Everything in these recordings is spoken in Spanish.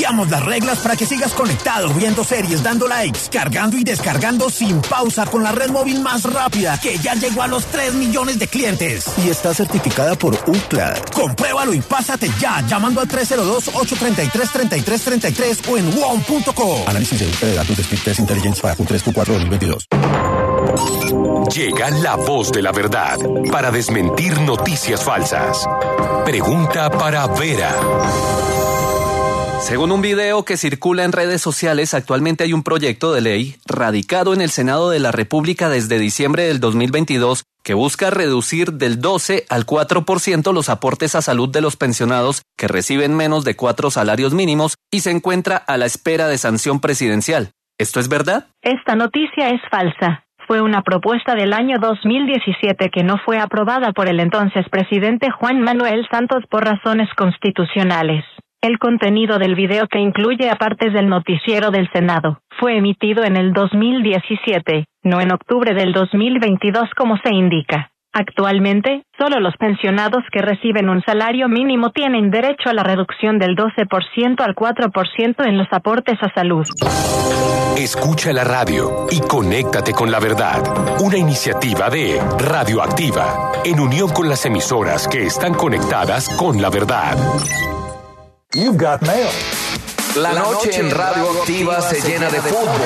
Cambiamos las reglas para que sigas conectado, viendo series, dando likes, cargando y descargando sin pausa con la red móvil más rápida, que ya llegó a los 3 millones de clientes. Y está certificada por Ookla. Compruébalo y pásate ya, llamando al 302-833-3333 o en WOM.co. Análisis de datos de Speed Test Intelligence para Q3, Q4 2022. Llega la voz de la verdad para desmentir noticias falsas. Pregunta para Vera. Según un video que circula en redes sociales, actualmente hay un proyecto de ley radicado en el Senado de la República desde diciembre del 2022 que busca reducir del 12 al 4% los aportes a salud de los pensionados que reciben menos de 4 salarios mínimos y se encuentra a la espera de sanción presidencial. ¿Esto es verdad? Esta noticia es falsa. Fue una propuesta del año 2017 que no fue aprobada por el entonces presidente Juan Manuel Santos por razones constitucionales. El contenido del video, que incluye a partes del noticiero del Senado, fue emitido en el 2017, no en octubre del 2022 como se indica. Actualmente, solo los pensionados que reciben un salario mínimo tienen derecho a la reducción del 12% al 4% en los aportes a salud. Escucha la radio y conéctate con la verdad. Una iniciativa de Radioactiva, en unión con las emisoras que están conectadas con la verdad. You've got mail. La noche en Radioactiva se llena de fútbol,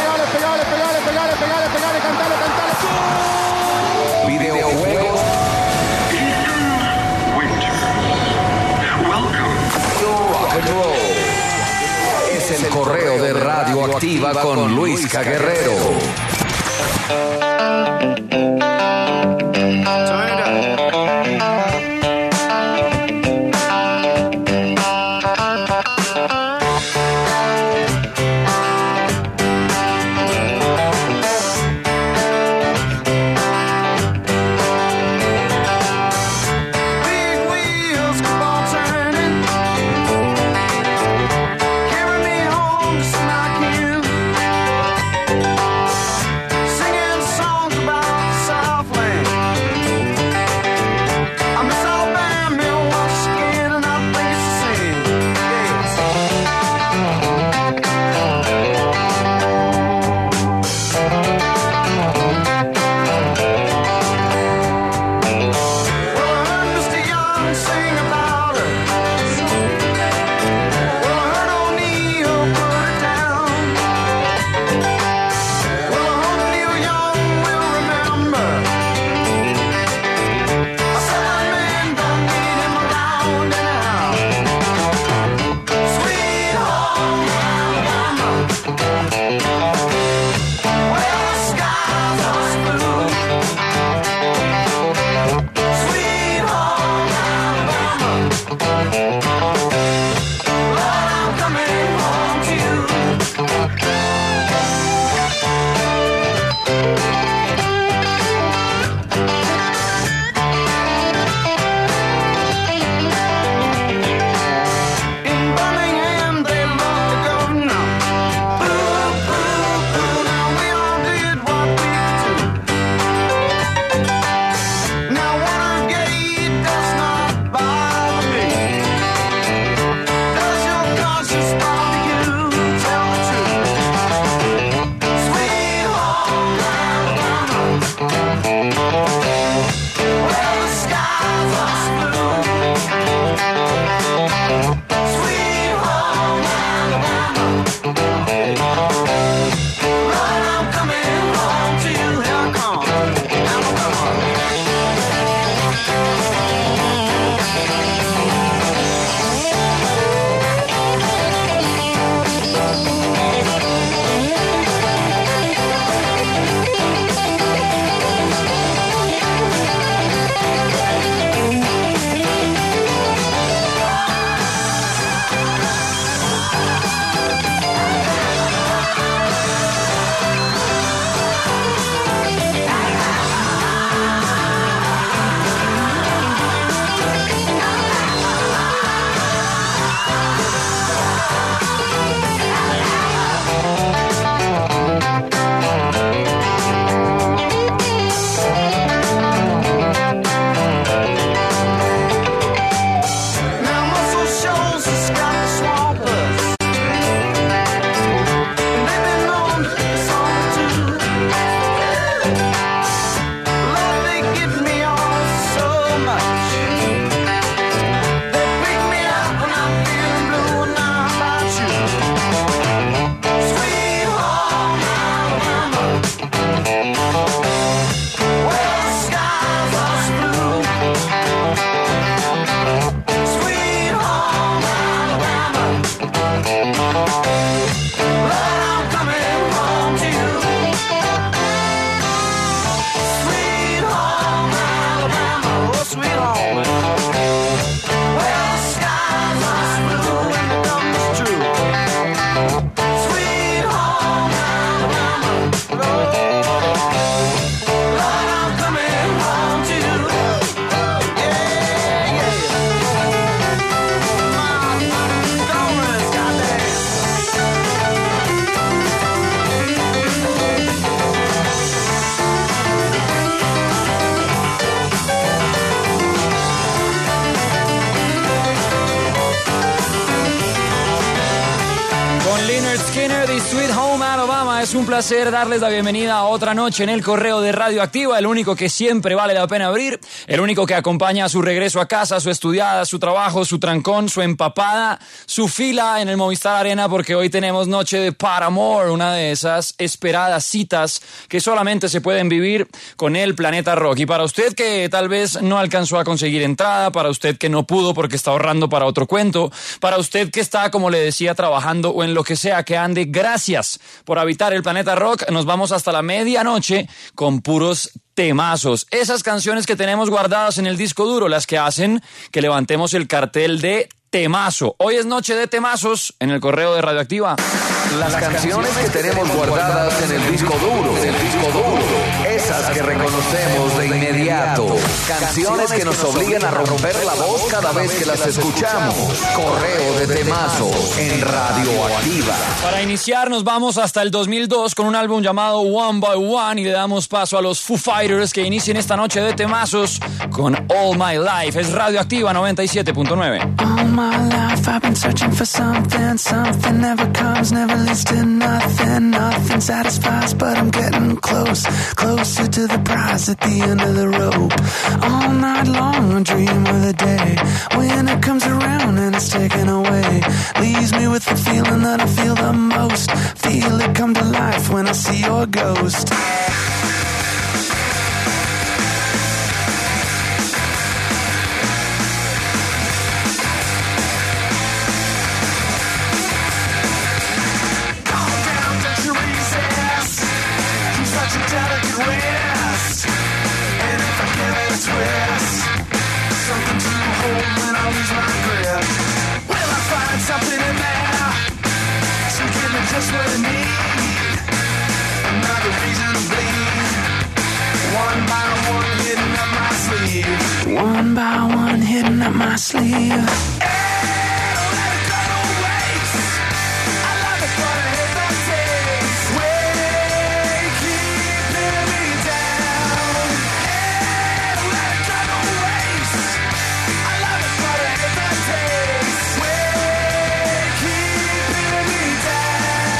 videojuegos, rock and roll. Es el correo de Radioactiva con Luisca Guerrero. Singing songs about Lynyrd Skynyrd y Sweet Home Alabama. Es un placer darles la bienvenida a otra noche en el correo de Radioactiva, el único que siempre vale la pena abrir, el único que acompaña a su regreso a casa, su estudiada, su trabajo, su trancón, su empapada, su fila en el Movistar Arena, porque hoy tenemos noche de Paramore, una de esas esperadas citas que solamente se pueden vivir con el Planeta Rock. Y para usted que tal vez no alcanzó a conseguir entrada, para usted que no pudo porque está ahorrando para otro cuento, para usted que está, como le decía, trabajando o en lo que sea que ande, gracias por habitar el Planeta Rock. Nos vamos hasta la medianoche con puros temazos. Esas canciones que tenemos guardadas en el disco duro, las que hacen que levantemos el cartel de temazo. Hoy es noche de temazos en el correo de Radioactiva. Las canciones que tenemos guardadas en el disco duro, esas que reconocemos de inmediato, canciones que nos obligan a romper la voz cada vez que las escuchamos. Correo de temazos en Radioactiva. Para iniciar nos vamos hasta el 2002 con un álbum llamado One by One y le damos paso a los Foo Fighters que inician esta noche de temazos con All My Life. Es Radioactiva 97.9. All my life I've been searching for something, something never comes, never leads to nothing, nothing satisfies, but I'm getting close, closer to the prize at the end of the rope. All night long I dream of the day when it comes around and it's taken away, leaves me with the feeling that I feel the most, feel it come to life when I see your ghost. Just what I need, another reason to bleed. One by one hidden up my sleeve. One by one hidden up my sleeve. Hey, don't let it go to waste. I love it, but I hate that taste. Way keeping me down. Hey, don't let it go to waste. I love it, but I hate that taste. Way keeping me down.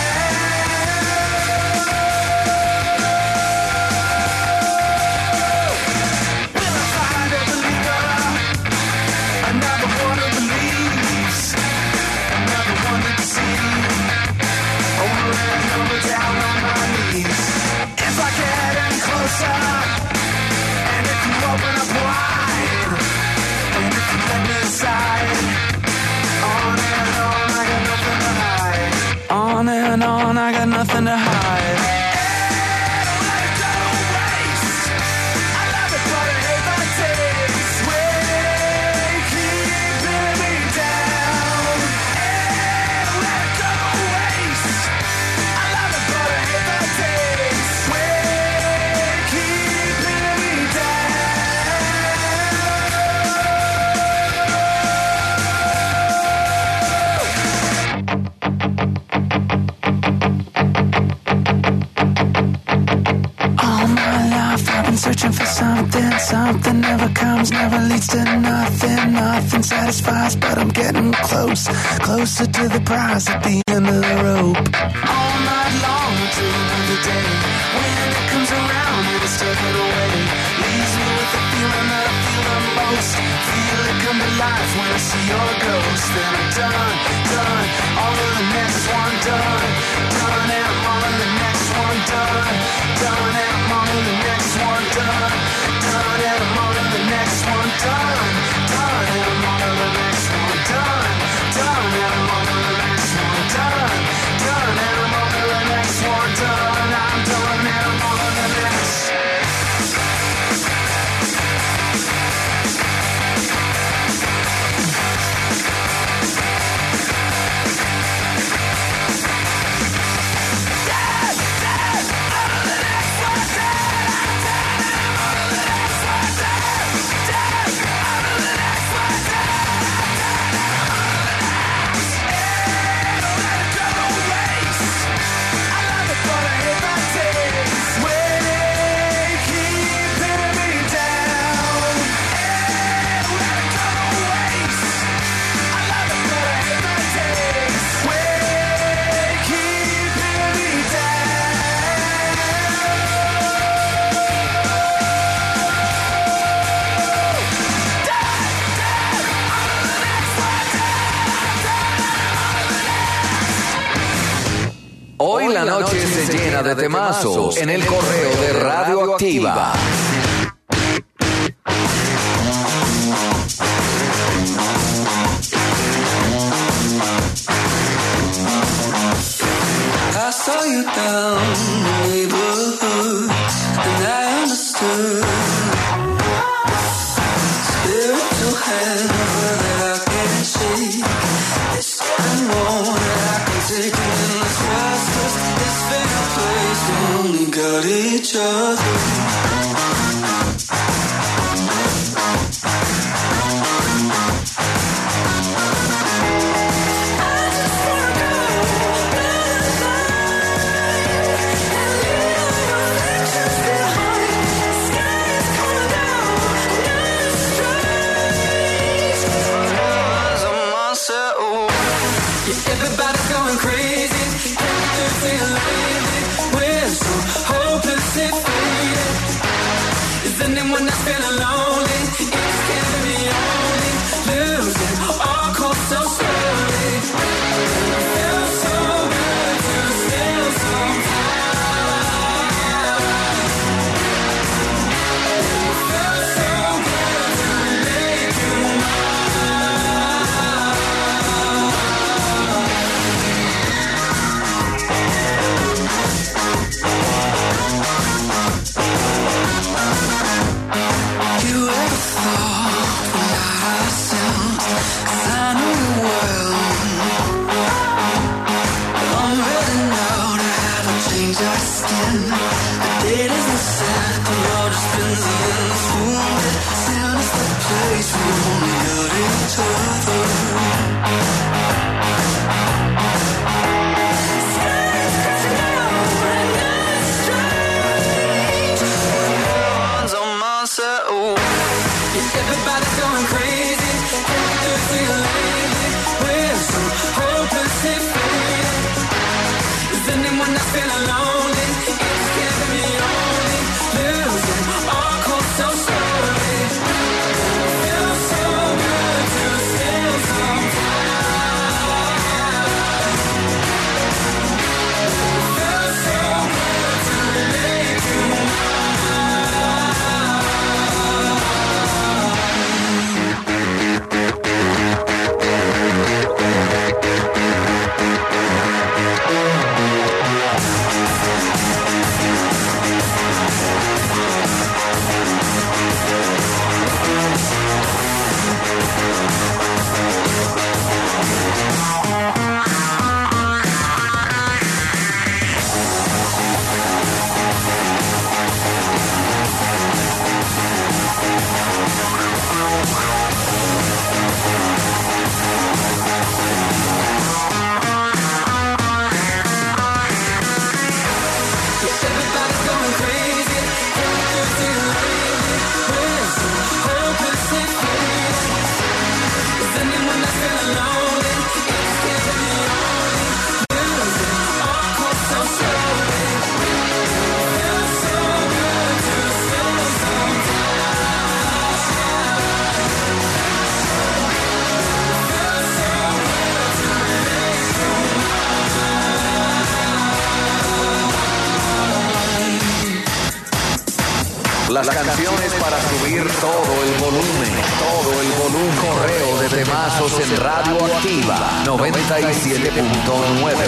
And if you open up wide, and if you let me inside, on and on, I got nothing to hide. On and on, I got nothing to hide. Hey, don't let it go to waste. I love it, but I hate that taste. Way keeping me down. Hey, don't let it go to waste. I love it, but I hate that taste. Way keeping me down. All my life I've been searching for something, something never comes, never leads to nothing, nothing satisfies, but I'm getting close, closer to the prize at the end of the rope. All night long I dream of the day when it comes around and it's taken away, leaves me with the feeling that I feel the most, feel it come to life when I see your ghost. Then I'm done, done, all of the next one done, done and I'm on to the next one done, done and I'm on to the next one done, done and I'm on to the next one done, done and I'm on to the next one done, done and I'm on to the next one done, done and I'm on to the next one done, I'm done and I'm on to the next. Hoy la noche se llena de temazos en el correo de Radioactiva. I saw you down the neighborhood, and I understood. Spiritual hand that I can't shake. It's something more that I can take. And this restless, this fair place, we only got each other. Everybody's going crazy, everything lately. We're so hopelessly faded. Is anyone that's feeling lonely? It's giving me only losing all cold so slowly. Feels so good to steal some time. Feels so good to make you mine. You ever thought we're not ourselves? 'Cause I know you well. I'm ready now to have to change our skin. The date isn't set, the world just spins in this room. Sound is the place we only got each other. Sky's crashing down and it's strange. Hands on myself. Everybody's going crazy, everything lately. We're so hopelessly faded. Is anyone that's feeling lonely? It's giving me only losing all cold so slowly. Feels so good to steal some time. Feels so good to make you everybody's going crazy, everything lately. We're so hopelessly faded. Is anyone that's feeling lonely? It's giving me only losing all cold so slowly. Feels so good to steal some time. Feels so good to make you Las canciones para subir todo el volumen. Correo de temazos en Radioactiva 97.9.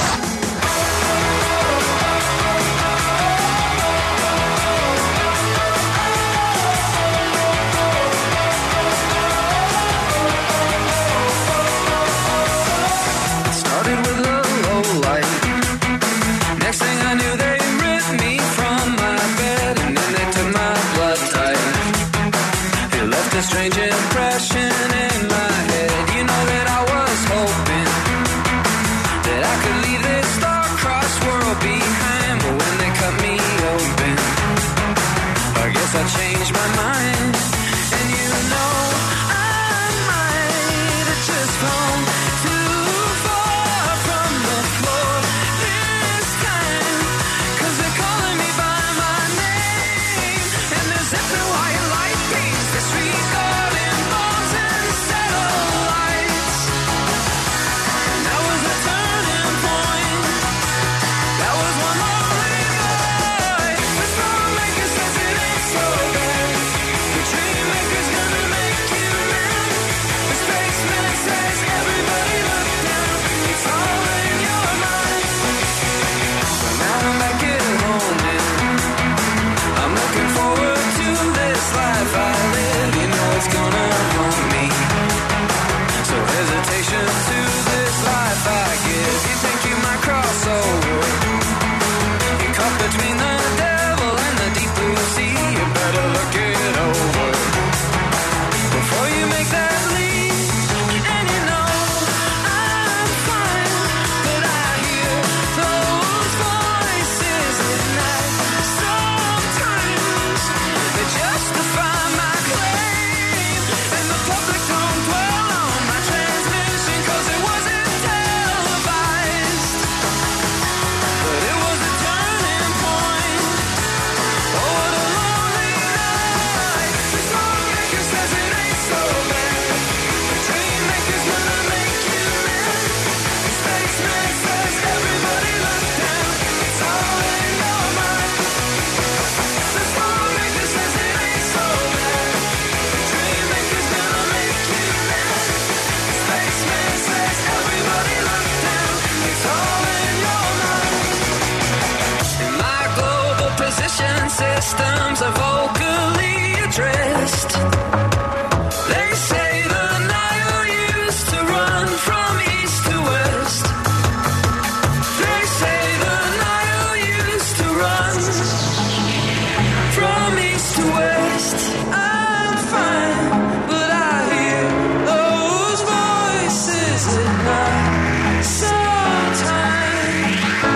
Started with a low light. Next thing I knew, they ripped me from my bed, and then they took my blood type. It left a strange impression in my head. You know that I was hoping that I could leave this systems are vocally addressed. They say the Nile used to run from east to west. They say the Nile used to run from east to west. I'm fine, but I hear those voices at night sometimes.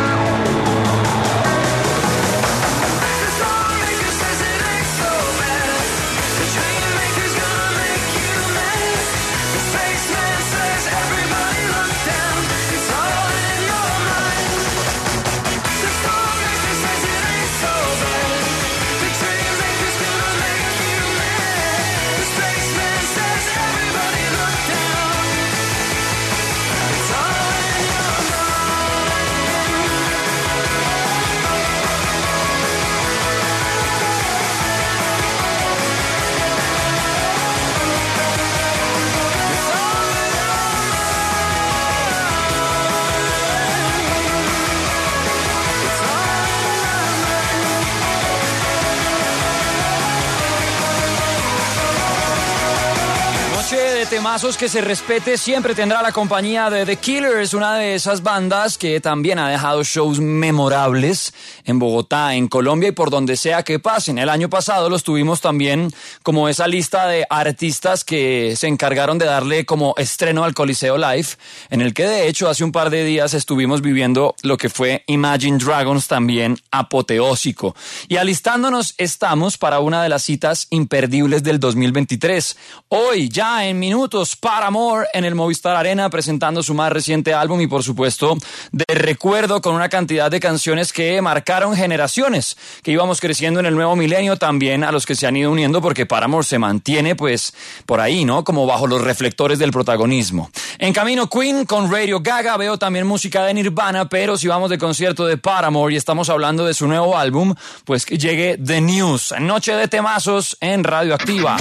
The songmaker says it ain't so bad. The dream maker's gonna make you mad. The spaceman says everybody look down. It's all in your mind. The songmaker says it ain't so bad. The dream maker's gonna make you mad. The spaceman says everybody look down. It's all in your Noche de temazos que se respete siempre tendrá la compañía de The Killers, una de esas bandas que también ha dejado shows memorables en Bogotá, en Colombia y por donde sea que pasen. El año pasado los tuvimos también como esa lista de artistas que se encargaron de darle como estreno al Coliseo Live, en el que de hecho hace un par de días estuvimos viviendo lo que fue Imagine Dragons, también apoteósico. Y alistándonos estamos para una de las citas imperdibles del 2023. Hoy, ya en minutos, Paramore en el Movistar Arena presentando su más reciente álbum y por supuesto de recuerdo con una cantidad de canciones que marcaron generaciones, que íbamos creciendo en el nuevo milenio, también a los que se han ido uniendo porque Paramore se mantiene pues por ahí, ¿no? Como bajo los reflectores del protagonismo. En camino Queen con Radio Gaga, veo también música de Nirvana, pero si vamos de concierto de Paramore y estamos hablando de su nuevo álbum, pues que llegue The News. Noche de temazos en Radio Activa.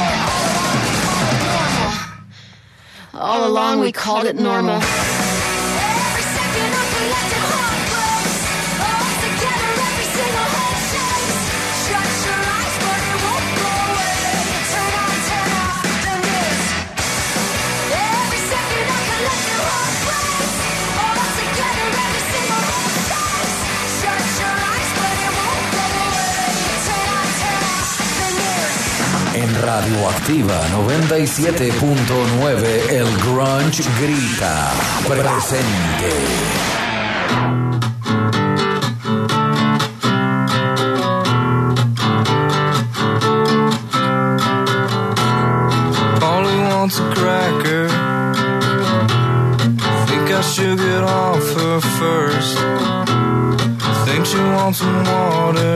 All along we called it normal. Radioactiva 97.9, el grunge grita, presente. A cracker. Think I should get off her first. Think she wants some water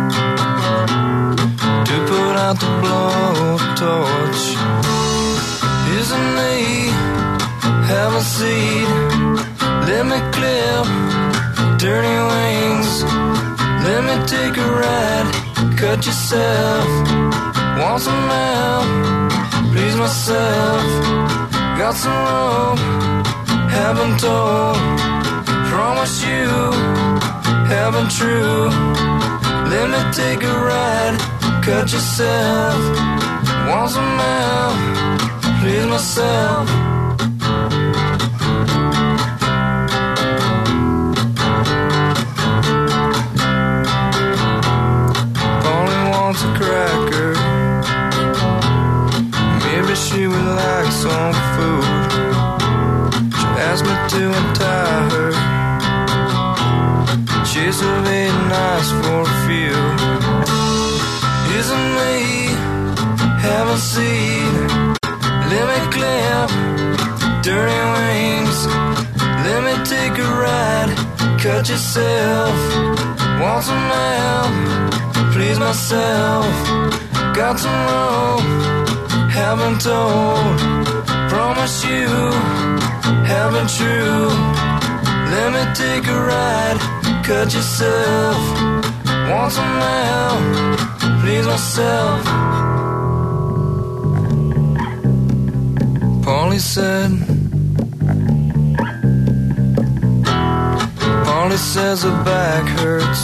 to put out the blowtorch. Here's a knee, have a seat. Let me clip dirty wings. Let me take a ride, cut yourself. Want some help? Please myself, got some rope, haven't told, promise you, haven't true. Let me take a ride, cut yourself, want some help, please myself. Polly wants a cracker. Maybe she would like some food. She asked me to untie her. She's surveyed nice for a few. Here's a knee, have a seat. Let me clip dirty wings. Let me take a ride, cut yourself. Want some help, please myself. Got some rope, haven't told, promise you, haven't true. Let me take a ride, cut yourself. Want some help, please myself. Polly said, Polly says her back hurts.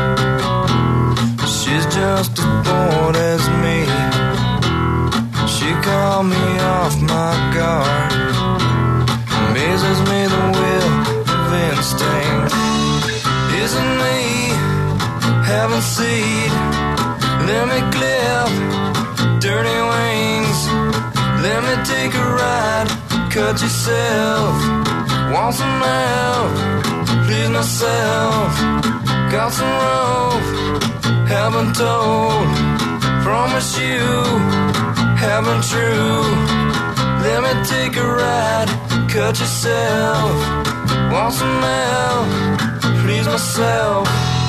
She's just as bored as me. She called me off my guard. Amazes me the will of instinct. Isn't me, haven't seen. Let me clip dirty wings. Let me take a ride, cut yourself. Want some help, please myself. Got some rope, haven't told, promise you, haven't true. Let me take a ride, cut yourself. Want some help, please myself.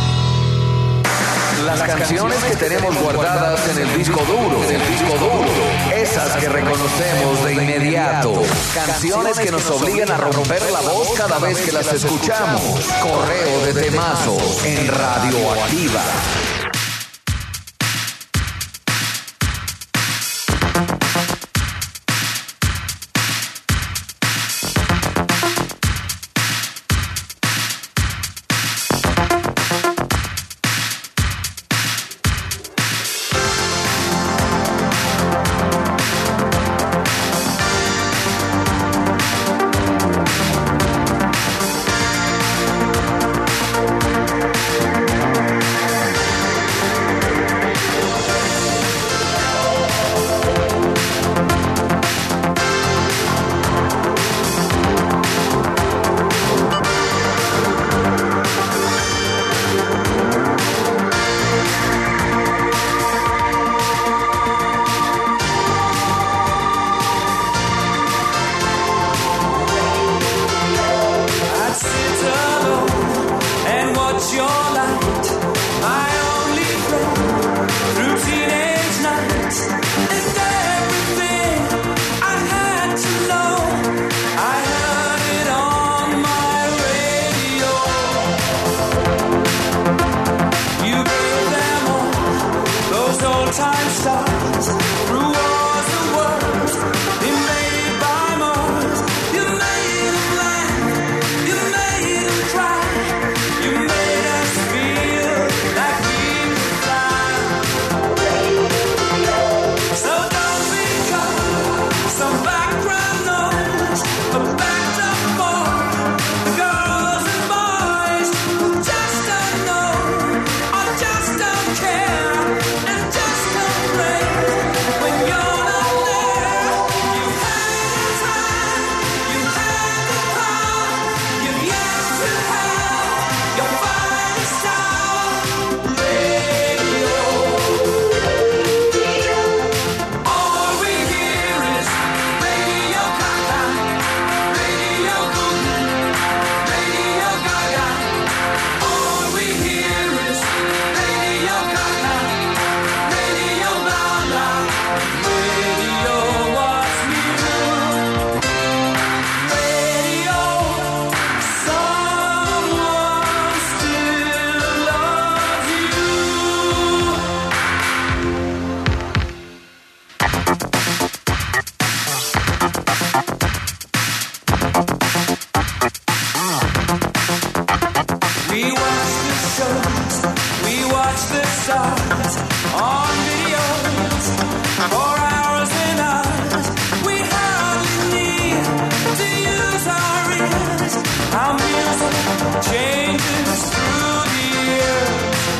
Las canciones que tenemos guardadas en el disco duro, esas que reconocemos de inmediato, canciones que nos obligan a romper la voz cada vez que las escuchamos. Correo de temazos en Radioactiva. stars on videos for hours and hours. We hardly need to use our ears. Our music changes through the years.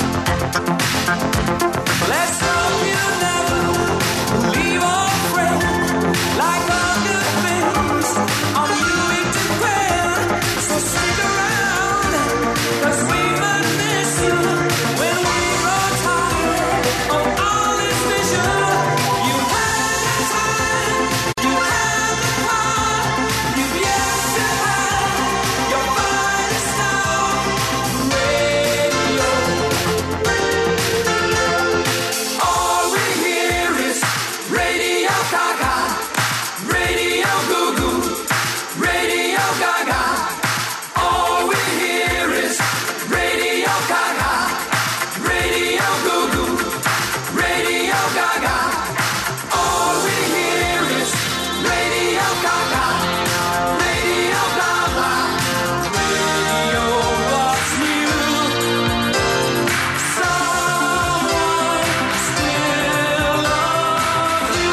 Let's hope you never leave our friend. Like all good things, on you it depends. So stick around, 'cause we might miss you when we grow tired of all this vision. You had the time, you had the power, you've yet to have your finest hour. Radio. All we hear is Radio Gaga, Radio Goo Goo, Radio Gaga. All we hear is Radio Gaga, Radio Goo Goo, Radio Gaga. All we hear is Radio Gaga, Radio Gaga. Radio loves you. Someone still loves you.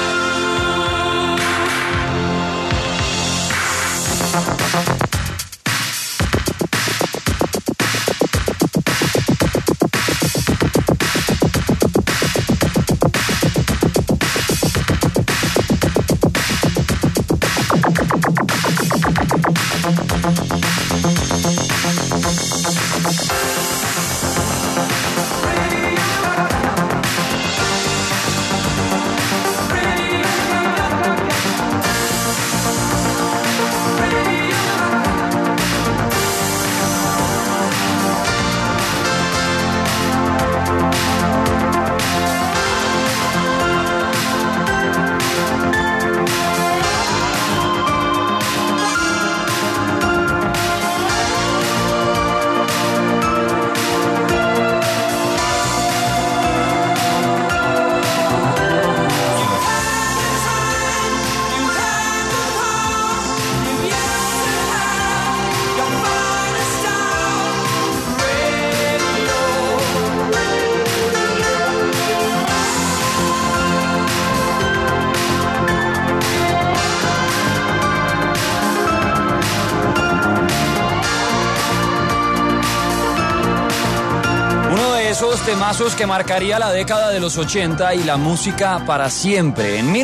Temazos que marcaría la década de los 80 y la música para siempre. En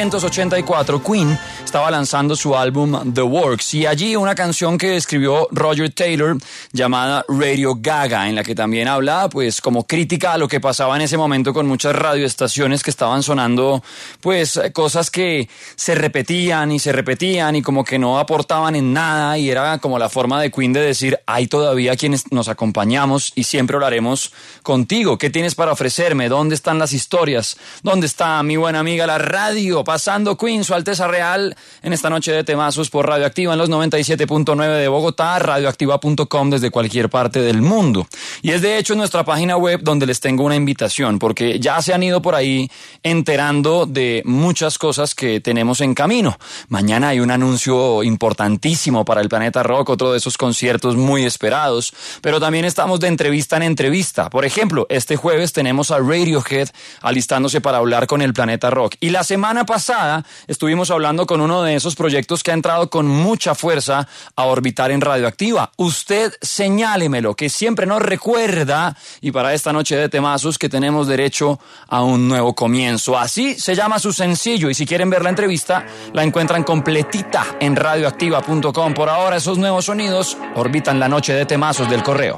1984, Queen estaba lanzando su álbum The Works y allí una canción que escribió Roger Taylor llamada Radio Gaga, en la que también hablaba pues como crítica a lo que pasaba en ese momento con muchas radioestaciones que estaban sonando pues cosas que se repetían y como que no aportaban en nada, y era como la forma de Queen de decir: hay todavía quienes nos acompañamos y siempre hablaremos contigo. ¿Qué tienes para ofrecerme? ¿Dónde están las historias? ¿Dónde está mi buena amiga la radio? Pasando Queen, Su Alteza Real, en esta noche de temazos por Radioactiva en los 97.9 de Bogotá, radioactiva.com desde cualquier parte del mundo. Y es de hecho en nuestra página web donde les tengo una invitación, porque ya se han ido por ahí enterando de muchas cosas que tenemos en camino. Mañana hay un anuncio importantísimo para el Planeta Rock, otro de esos conciertos muy esperados, pero también estamos de entrevista en entrevista. Por ejemplo, este jueves tenemos a Radiohead alistándose para hablar con el Planeta Rock. Y la semana pasada estuvimos hablando con uno de esos proyectos que ha entrado con mucha fuerza a orbitar en Radioactiva. Usted señálemelo, que siempre nos recuerda, y para esta noche de temazos que tenemos derecho a un nuevo comienzo. Así se llama su sencillo, y si quieren ver la entrevista, la encuentran completita en radioactiva.com. Por ahora, esos nuevos sonidos orbitan la noche de temazos del correo.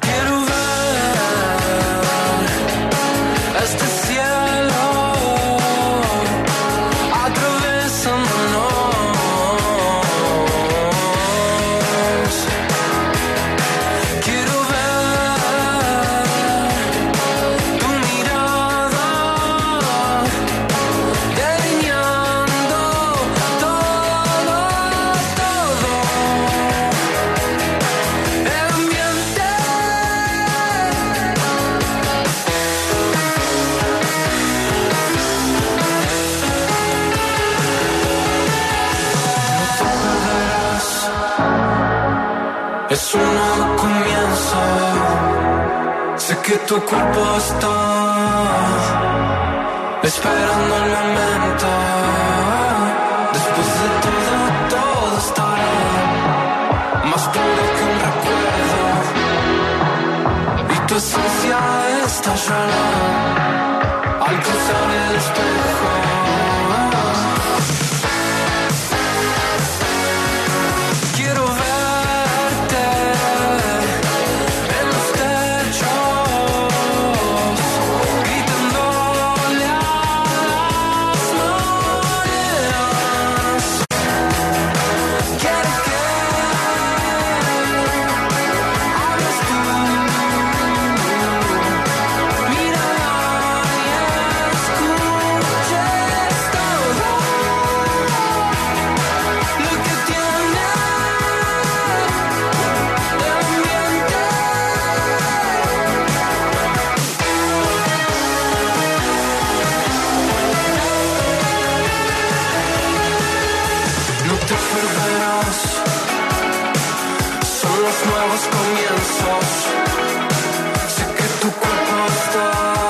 Este cielo atravesándonos. Quiero ver tu mirada delineando todo el ambiente. Es un nuevo comienzo. Sé que tu cuerpo está esperando el momento. Después de todo estará más puro que un recuerdo. Y tu esencia estallará al cruzar el espejo. Quiero verte en los techos, gritándole a las monedas. Quiero que hables tú, mira y escuches todo lo que tiene el ambiente. No te perderás, son los nuevos comienzos. Sé que tu cuerpo está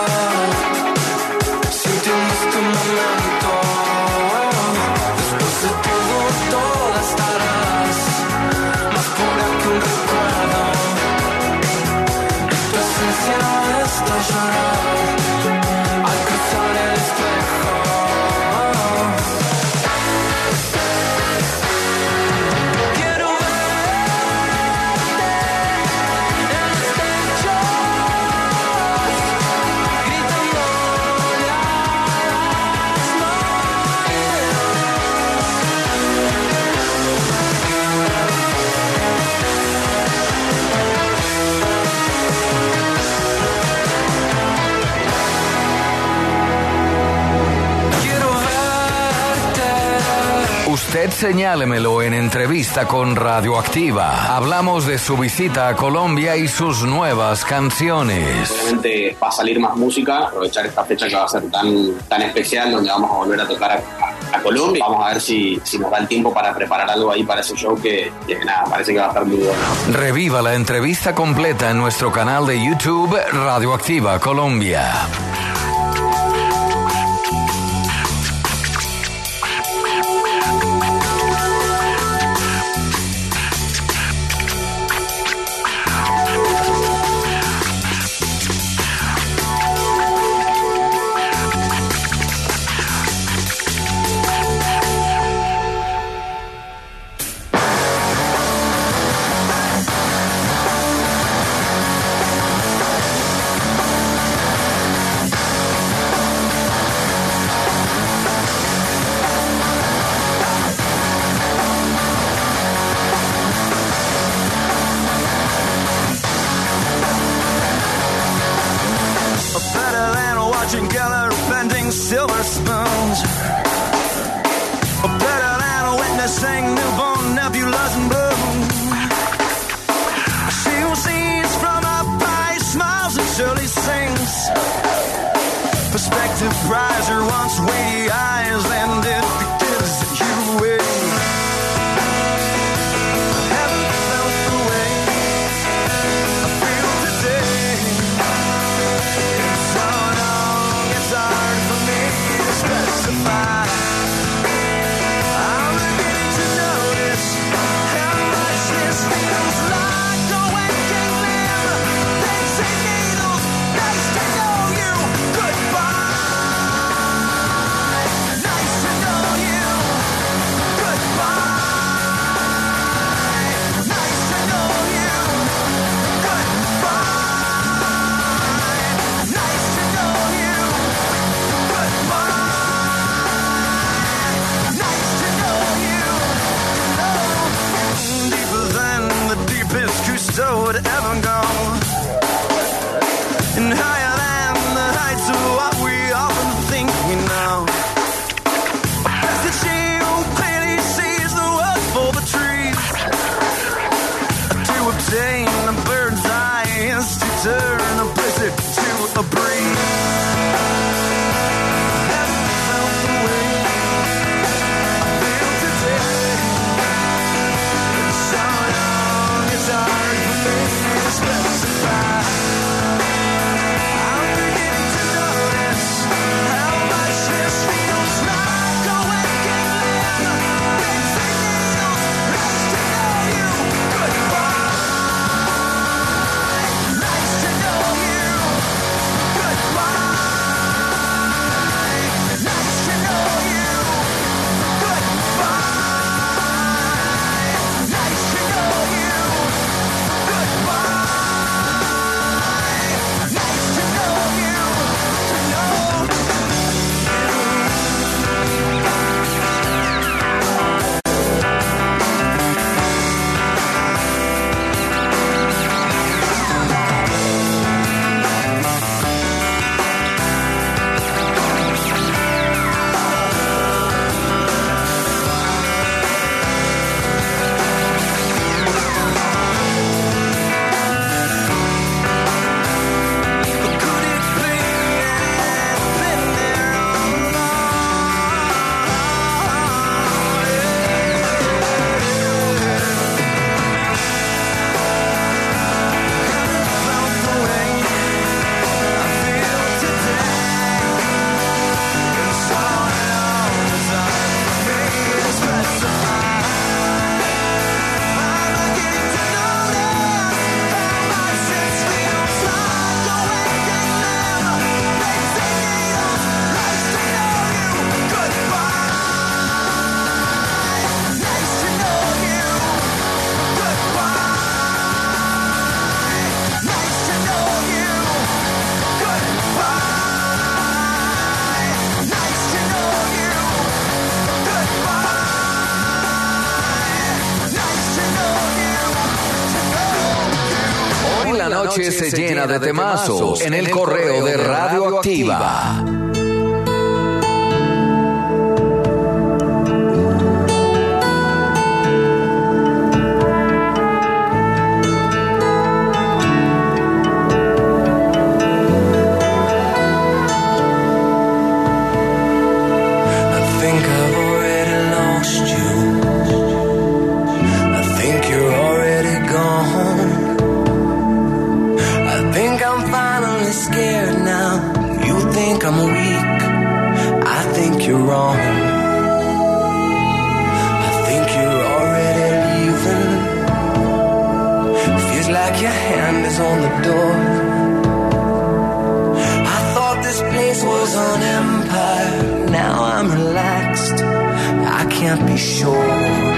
sintiendo este momento. Después de todo estarás más pura que un recuerdo. Tu esencia estallará al cruzar el espejo. Quiero verte en los techos, gritándole a las Quiero verte. Usted señálemelo en entrevista con Radioactiva. Hablamos de su visita a Colombia y sus nuevas canciones. Obviamente va a salir más música, aprovechar esta fecha que va a ser tan especial, donde vamos a volver a tocar a Colombia. Vamos a ver si nos da el tiempo para preparar algo ahí para ese show que nada, parece que va a estar muy bueno. Reviva la entrevista completa en nuestro canal de YouTube Radioactiva Colombia. Better than watching Geller bending silver spoons. Better than witnessing newborn nebulas in bloom. She who sees from up high, smiles and surely sings. Perspective riser once weighty eyes, and it gives you away. I haven't felt the way I feel today. So long, it's hard for me to specify. I'm beginning to know noche se llena de temazos en el correo de Radioactiva. I'm weak, I think you're wrong. I think you're already leaving. Feels like your hand is on the door. I thought this place was an empire. Now I'm relaxed, I can't be sure.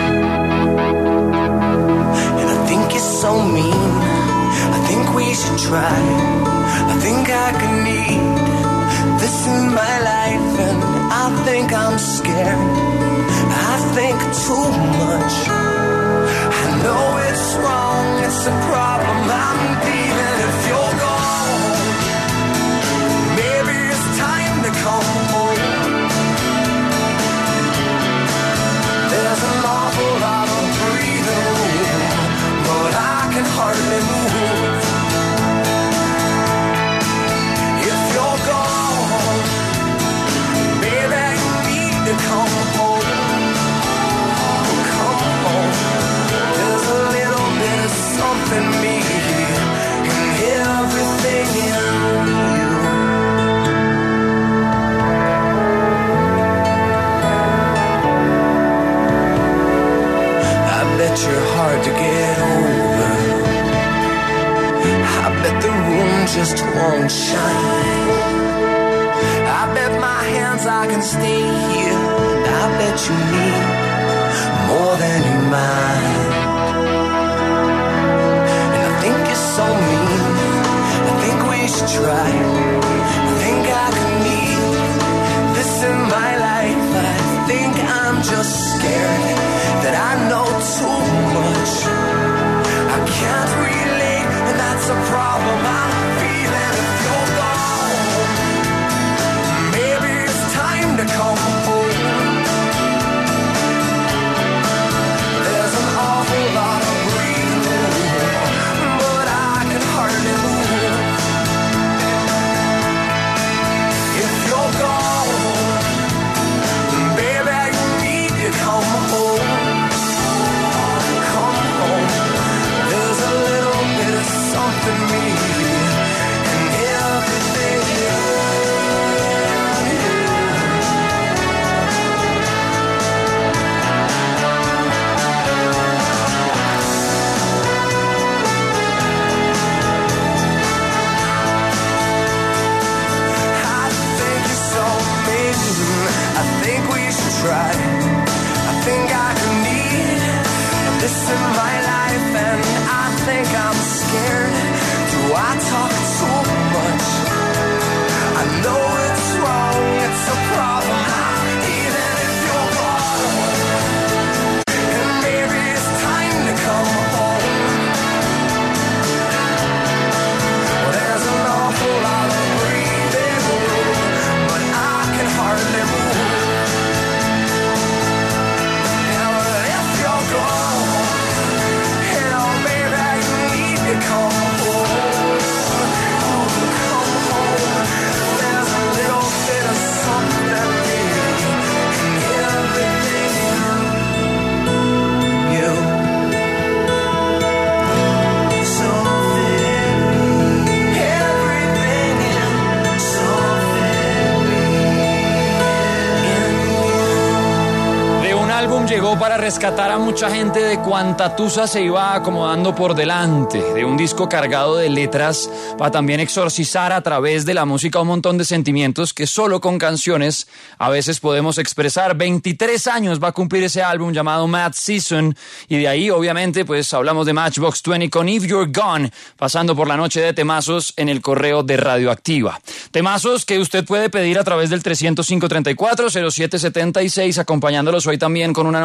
And I think you're so mean, I think we should try. I think I could need this in my life, and I think I'm scared. I think too much. I know it's wrong, it's a problem I'm feeling. If you're gone, maybe it's time to come home. There's an awful lot of breathing room, but I can hardly move. If you're gone, come home, come home. There's a little bit of something me and everything in you. I bet you're hard to get over. I bet the room just won't shine. I bet my hands I can stay here, and I bet you need more than you mind. And I think you're so mean, I think we should try. I think I could need this in my life. I think I'm just scared that I know too much. I can't relate, and that's a problem I'm feeling. If you're gone, maybe it's time to come home. There's an awful lot of breathing, but I can hardly move. If you're gone, baby, you need to come home. Come home. There's a little bit of something me and everything you. Try. I think I can need this in my life, and I think I'm scared. Do I talk too much? I know it's wrong, it's a problem. Even if you're gone, and maybe it's time to come home. Well, there's an awful lot of breathing room, but I can hardly move. Llegó para rescatar a mucha gente de cuanta tusa se iba acomodando por delante, de un disco cargado de letras para también exorcizar a través de la música un montón de sentimientos que solo con canciones a veces podemos expresar. 23 años va a cumplir ese álbum llamado Mad Season, y de ahí obviamente pues hablamos de Matchbox 20 con If You're Gone, pasando por la noche de temazos en el correo de Radioactiva. Temazos que usted puede pedir a través del 305-34-0776, acompañándolos hoy también con una noche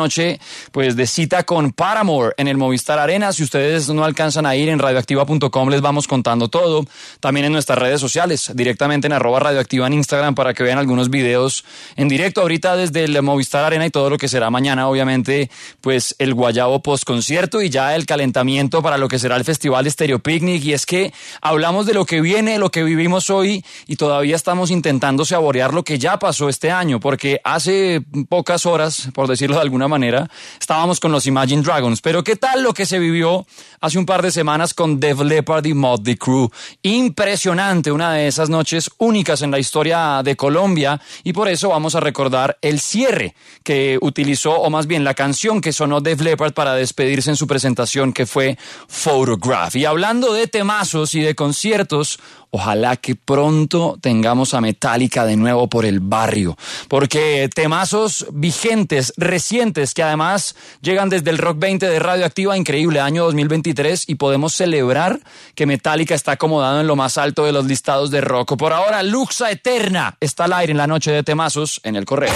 noche, pues de cita con Paramore en el Movistar Arena. Si ustedes no alcanzan a ir, en radioactiva.com les vamos contando todo. También en nuestras redes sociales, directamente en @radioactiva en Instagram, para que vean algunos videos en directo ahorita desde el Movistar Arena y todo lo que será mañana, obviamente, pues el Guayabo postconcierto y ya el calentamiento para lo que será el Festival Stereo Picnic. Y es que hablamos de lo que viene, lo que vivimos hoy, y todavía estamos intentando saborear lo que ya pasó este año, porque hace pocas horas, por decirlo de alguna manera, estábamos con los Imagine Dragons. Pero ¿qué tal lo que se vivió hace un par de semanas con Def Leppard y Motley Crue? Impresionante, una de esas noches únicas en la historia de Colombia, y por eso vamos a recordar el cierre que utilizó, o más bien la canción que sonó Def Leppard para despedirse en su presentación, que fue Photograph. Y hablando de temazos y de conciertos, ojalá que pronto tengamos a Metallica de nuevo por el barrio, porque temazos vigentes, recientes, que además llegan desde el Rock 20 de Radioactiva, increíble año 2023, y podemos celebrar que Metallica está acomodado en lo más alto de los listados de rock. Por ahora, Luxa Eterna está al aire en la noche de temazos en El Correo.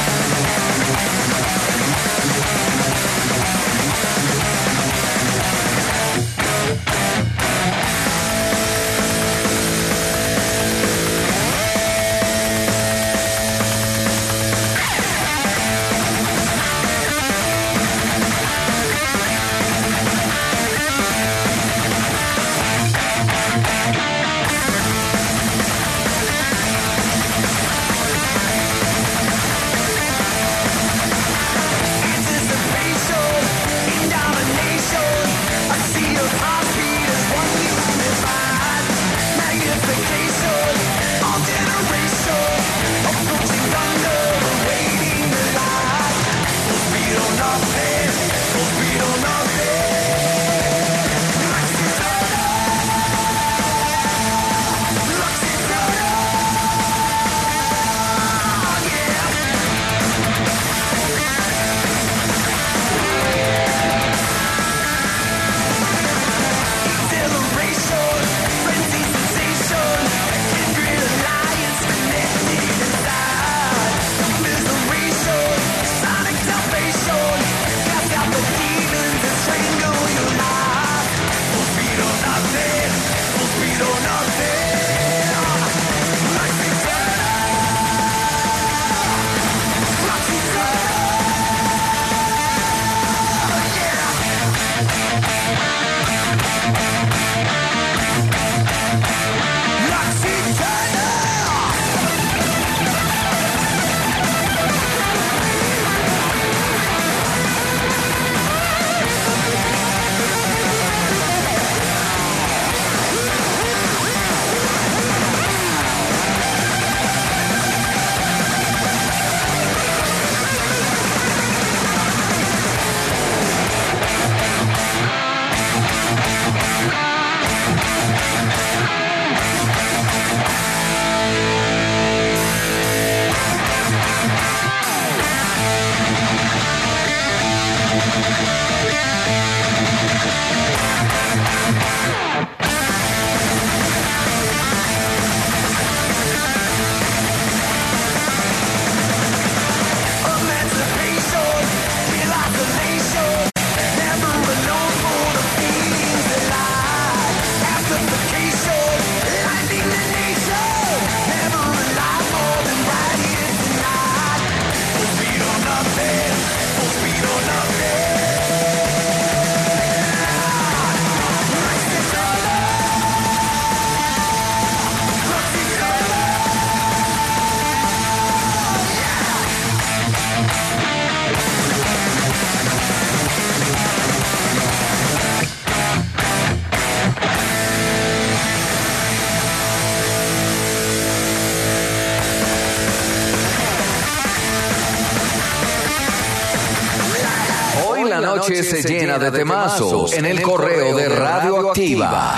La noche se llena de temazos en el correo de Radioactiva.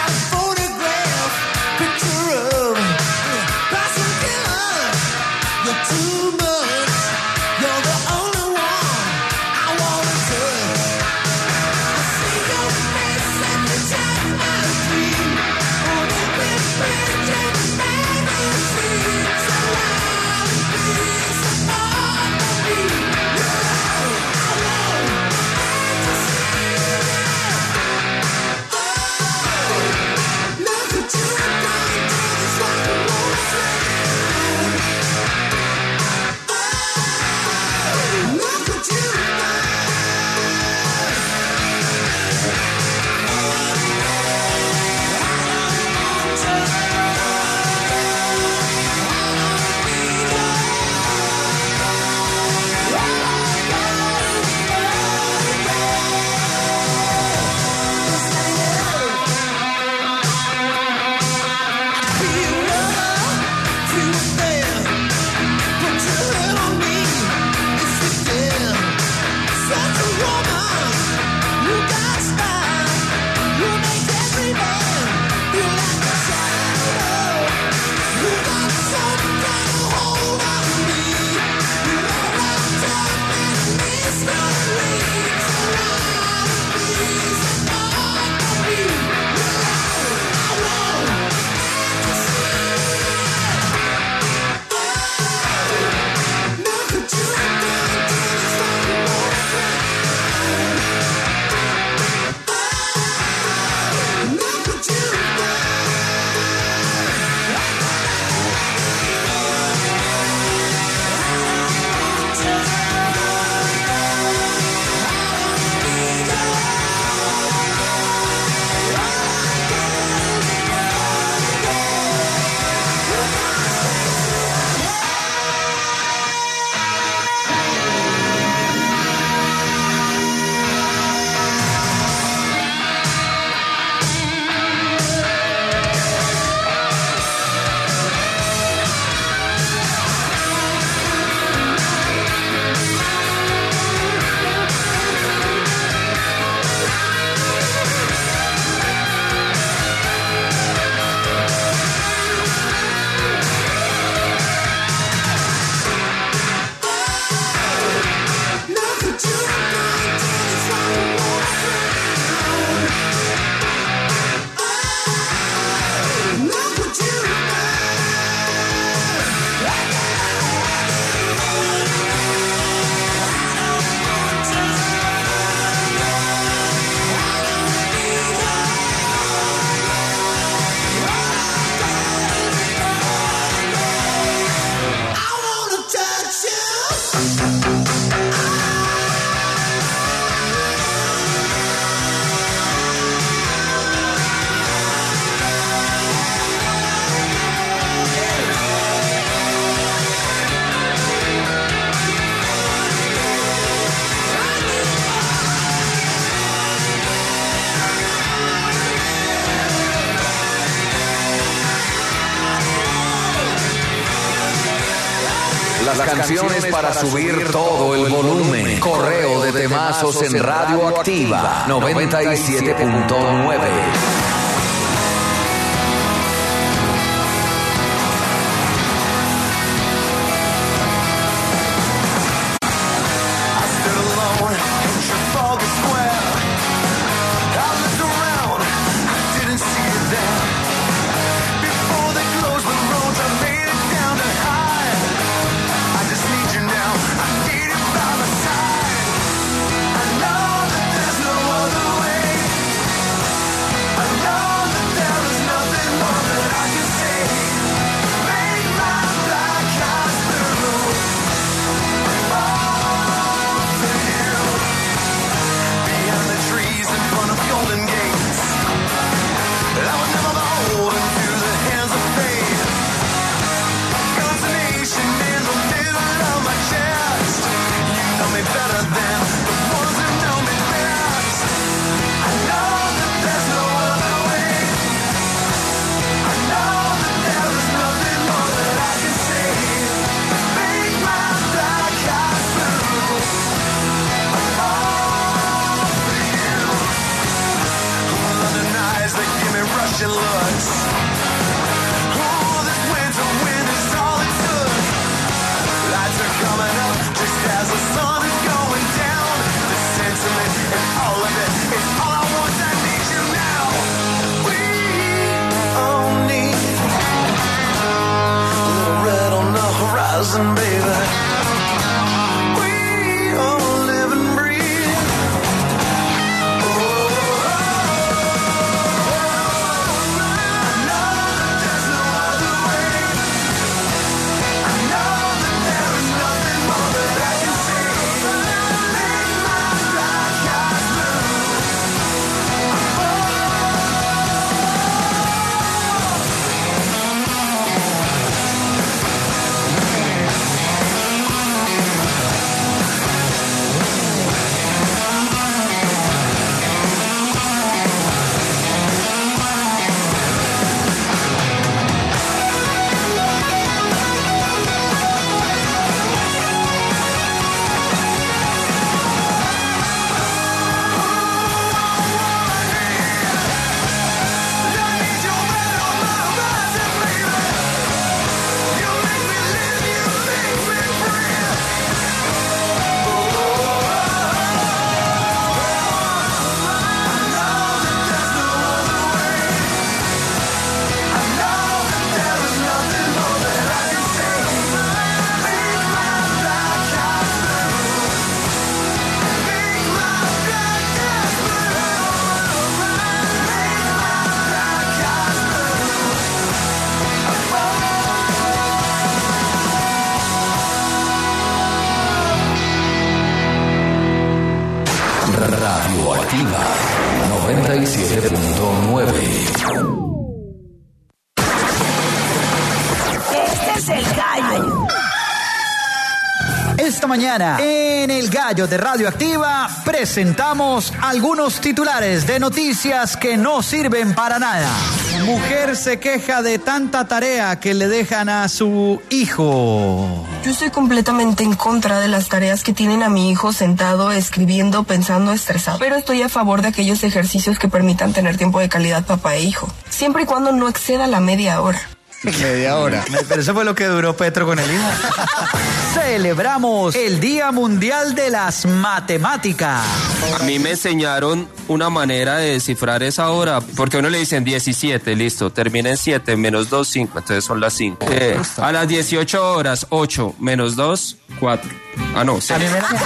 Too Las canciones para subir todo el volumen. Correo de temazos en Radioactiva 97.9. I know that there's no other way. Radioactiva 97.9. Este es el gallo. Esta mañana, en El Gallo de Radioactiva, presentamos algunos titulares de noticias que no sirven para nada. Mujer se queja de tanta tarea que le dejan a su hijo. Yo estoy completamente en contra de las tareas que tienen a mi hijo sentado, escribiendo, pensando, estresado. Pero estoy a favor de aquellos ejercicios que permitan tener tiempo de calidad papá e hijo, siempre y cuando no exceda la media hora. Media hora. Pero eso fue lo que duró Petro con el hijo. Celebramos el Día Mundial de las Matemáticas. A mí me enseñaron una manera de descifrar esa hora, porque a uno le dicen 17, listo, termina en 7, menos 2, 5, entonces son las 5. A las 18 horas, 8, menos 2, 4. Ah, no, 6.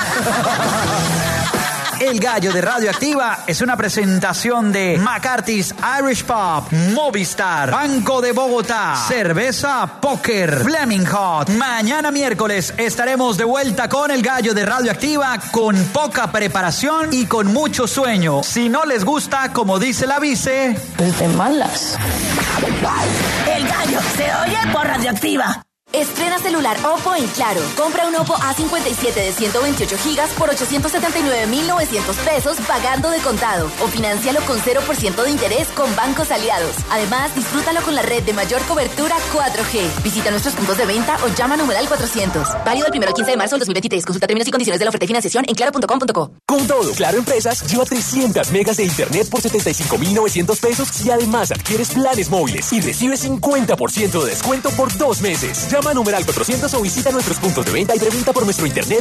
El Gallo de Radioactiva es una presentación de McCarthy's Irish Pub, Movistar, Banco de Bogotá, Cerveza Póker, Fleming Hot. Mañana miércoles estaremos de vuelta con El Gallo de Radioactiva con poca preparación y con mucho sueño. Si no les gusta, como dice la vice, pues de malas. El Gallo se oye por Radioactiva. Estrena celular Oppo en Claro. Compra un Oppo A57 de 128 gigas por 879,900 pesos pagando de contado. O financialo con 0% de interés con bancos aliados. Además, disfrútalo con la red de mayor cobertura 4G. Visita nuestros puntos de venta o llama a numeral 400. Válido del 1 al 15 de marzo del 2023. Consulta términos y condiciones de la oferta y financiación en claro.com.co. Con todo, Claro Empresas lleva 300 megas de internet por 75,900 pesos y además adquieres planes móviles y recibes 50% de descuento por 2 meses. Llama a numeral 400 o visita nuestros puntos de venta y pregunta por nuestro internet